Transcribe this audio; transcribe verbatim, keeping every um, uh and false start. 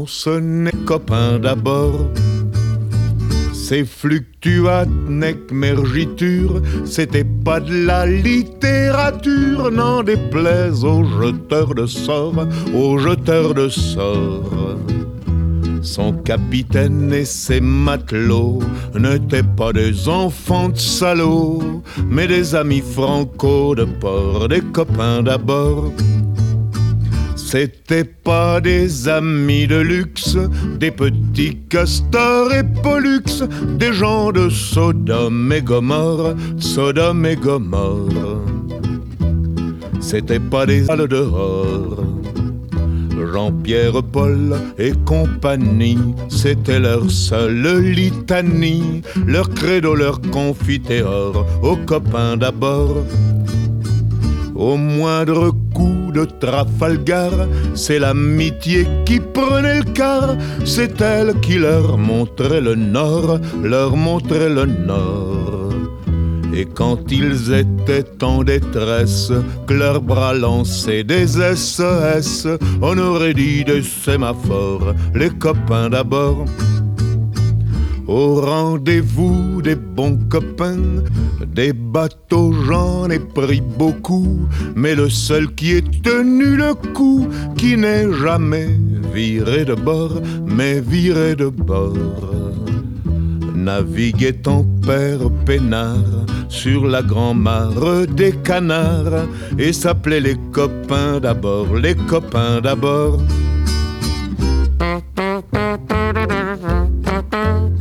ce n'est copain d'abord. Ces fluctuates nec mergiture, c'était pas de la littérature, n'en déplaise aux jeteurs de sorts, aux jeteurs de sorts. Son capitaine et ses matelots n'étaient pas des enfants de salauds, mais des amis franco de port, des copains d'abord. C'étaient pas des amis de luxe, des petits castors et pollux, des gens de Sodome et Gomorre, Sodome et Gomorre. C'étaient pas des salles dehors. Jean-Pierre, Paul et compagnie, c'était leur seule litanie, leur credo, leur confiteor, aux copains d'abord. Au moindre coup de Trafalgar, c'est l'amitié qui prenait le quart, c'est elle qui leur montrait le nord, leur montrait le nord. Et quand ils étaient en détresse, que leurs bras lançaient des S O S, on aurait dit des sémaphores, les copains d'abord. Au rendez-vous des bons copains, des bateaux j'en ai pris beaucoup, mais le seul qui ait tenu le coup, qui n'est jamais viré de bord, mais viré de bord, naviguait en père peinard sur la grand-mare des canards, et s'appelait les copains d'abord, les copains d'abord.